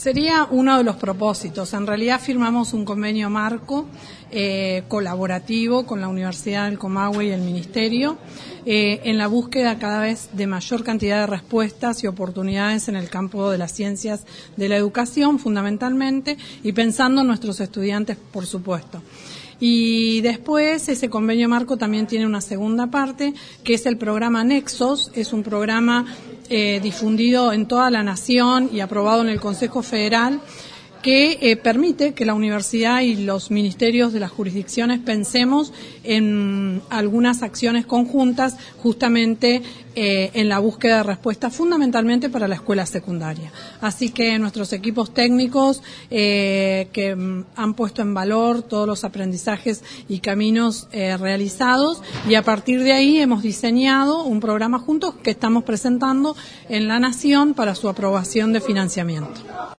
Sería uno de los propósitos. En realidad firmamos un convenio marco colaborativo con la Universidad del Comahue y el Ministerio en la búsqueda cada vez de mayor cantidad de respuestas y oportunidades en el campo de las ciencias de la educación, fundamentalmente, y pensando en nuestros estudiantes, por supuesto. Y después ese convenio marco también tiene una segunda parte, que es el programa Nexos. Es un programa difundido en toda la nación y aprobado en el Consejo Federal, que permite que la universidad y los ministerios de las jurisdicciones pensemos en algunas acciones conjuntas justamente en la búsqueda de respuestas fundamentalmente para la escuela secundaria. Así que nuestros equipos técnicos que han puesto en valor todos los aprendizajes y caminos realizados, y a partir de ahí hemos diseñado un programa juntos que estamos presentando en la Nación para su aprobación de financiamiento.